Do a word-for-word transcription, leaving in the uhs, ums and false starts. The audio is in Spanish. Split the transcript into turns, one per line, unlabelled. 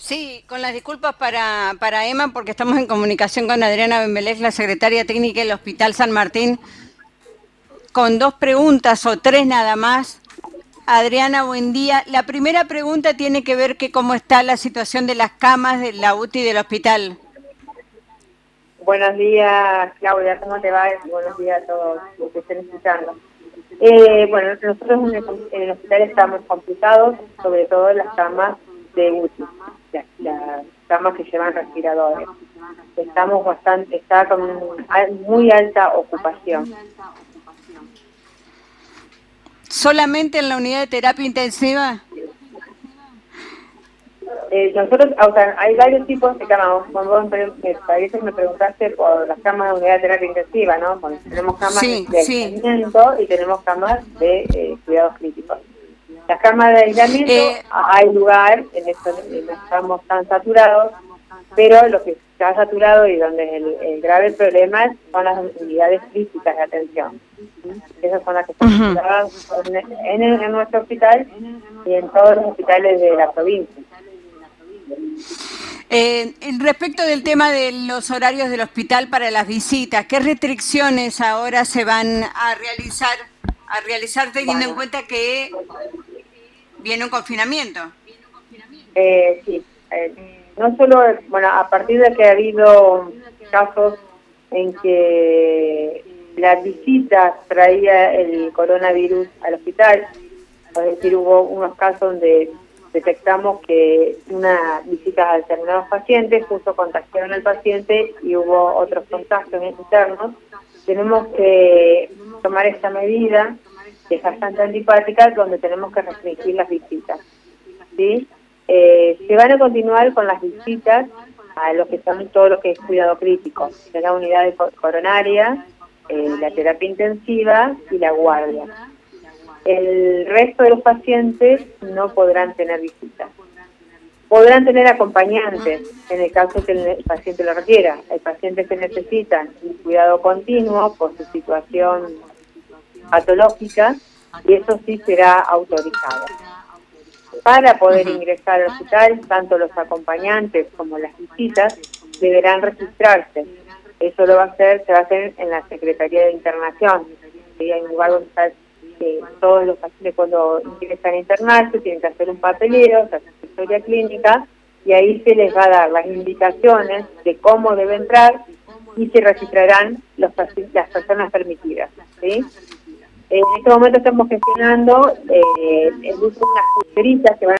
Sí, con las disculpas para, para Emma, porque estamos en comunicación con Adriana Benbelech, la secretaria técnica del Hospital San Martín, con dos preguntas o tres nada más. Adriana, buen día. La primera pregunta tiene que ver que cómo está la situación de las camas de la U T I del hospital.
Buenos días, Claudia, ¿cómo te va? Buenos días a todos los que estén escuchando. Eh, bueno, nosotros en el, en el hospital estamos complicados, sobre todo las camas de U T I, las, las camas que llevan respiradores. Estamos bastante, está con muy alta ocupación.
¿Solamente en la unidad de terapia intensiva?
Eh, nosotros, o sea, hay varios tipos de camas. Cuando vos me parece que me preguntaste por las camas de unidad de terapia intensiva, ¿no? Bueno, tenemos camas
Sí,
de
sí.
aislamiento y tenemos camas de eh, cuidados críticos. Las camas de aislamiento,
Eh,
hay lugar, en esto no estamos tan saturados, pero lo que está saturado y donde el, el grave problema son las unidades críticas de atención. Esas son las que están
uh-huh.
saturadas en, en, en nuestro hospital y en todos los hospitales de la provincia.
Eh, respecto del tema de los horarios del hospital para las visitas, ¿qué restricciones ahora se van a realizar, a realizar teniendo
Bueno,
en cuenta que viene un confinamiento?
Eh, sí, eh, no solo, bueno, a partir de que ha habido casos en que las visitas traía el coronavirus al hospital, es decir, hubo unos casos donde detectamos que una visita a determinados pacientes justo contagiaron al paciente y hubo otros contagios internos. Tenemos que tomar esta medida, que es bastante antipática, donde tenemos que restringir las visitas, ¿sí? Eh, se van a continuar con las visitas a lo que son todo lo que es cuidado crítico, de la unidad de coronaria, eh, la terapia intensiva y la guardia. El resto de los pacientes no podrán tener visitas. Podrán tener acompañantes en el caso que el paciente lo requiera. Hay pacientes que necesitan un cuidado continuo por su situación patológica y eso sí será autorizado. Para poder uh-huh. ingresar al hospital, tanto los acompañantes como las visitas deberán registrarse. Eso lo va a hacer, se va a hacer en la Secretaría de Internación. ¿Sí? Hay un lugar donde está, eh, todos los pacientes cuando ingresan a internarse tienen que hacer un papeleo, hacer su historia clínica, y ahí se les va a dar las indicaciones de cómo debe entrar y se registrarán los las personas permitidas. ¿Sí? En este momento estamos gestionando eh, el uso de unas pulseritas que van